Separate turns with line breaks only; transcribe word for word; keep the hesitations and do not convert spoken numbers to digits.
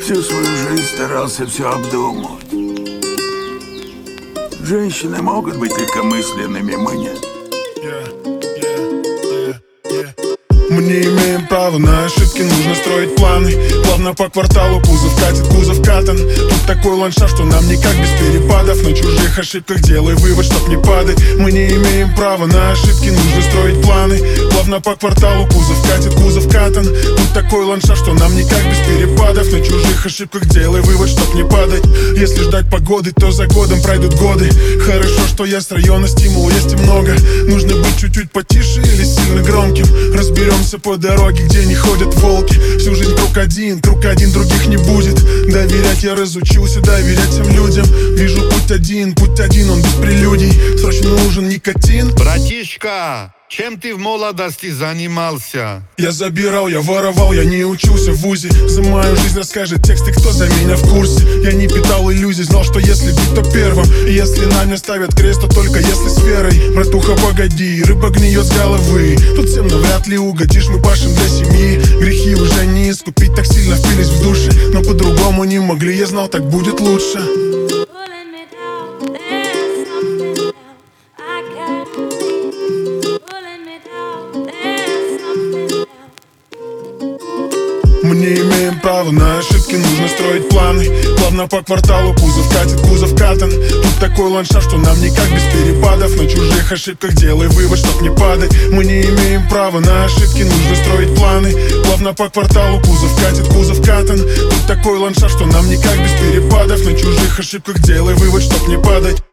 Всю свою жизнь старался все обдумывать. Женщины могут быть легкомысленными, мы нет.
Мы не имеем права на ошибки, нужно строить планы. Плавно по кварталу кузов катит, кузов катан. Тут такой ландшафт, что нам никак без перепадов. На чужих ошибках делай вывод, чтоб не падать. Мы не имеем права на ошибки, нужно строить планы. Плавно по кварталу кузов катит, кузов катан. Тут такой ландшафт, что нам никак без перепадов. На чужих ошибках делай вывод, чтоб не падать. Если ждать погоды, то за годом пройдут годы. Хорошо, что я с района, стимул есть и много. Нужно быть чуть-чуть потише или сильно громким. Разберемся по дороге, где не ходят волки. Всю жизнь круг один, круг один, других не будет. Доверять я разучился, доверять всем людям. Вижу путь один, путь один, он без прелюдий. Срочно нужен никотин.
Братишка, чем ты в молодости занимался?
Я забирал, я воровал, я не учился в вузе. За мою жизнь расскажет тексты, кто за меня в курсе. Я не питал иллюзий, знал, что если быть, то первым. И если на мне ставят крест, то только если с верой. Братуха, погоди, рыба гниет с головы. Тут всем навряд ли угодишь, мы пашем для семьи. Грехи уже не искупить, так сильно впились в души. Но по-другому не могли, я знал, так будет лучше. Мы не имеем права на ошибки, нужно строить планы. Плавно по кварталу кузов катит, кузов катан. Тут такой ландшафт, что нам никак без перепадов. На чужих ошибках делай вывод, чтоб не падать. Мы не имеем права на ошибки, нужно строить планы. Плавно по кварталу кузов катит, кузов катан. Тут такой ландшафт, что нам никак без перепадов. На чужих ошибках делай вывод, чтоб не падать.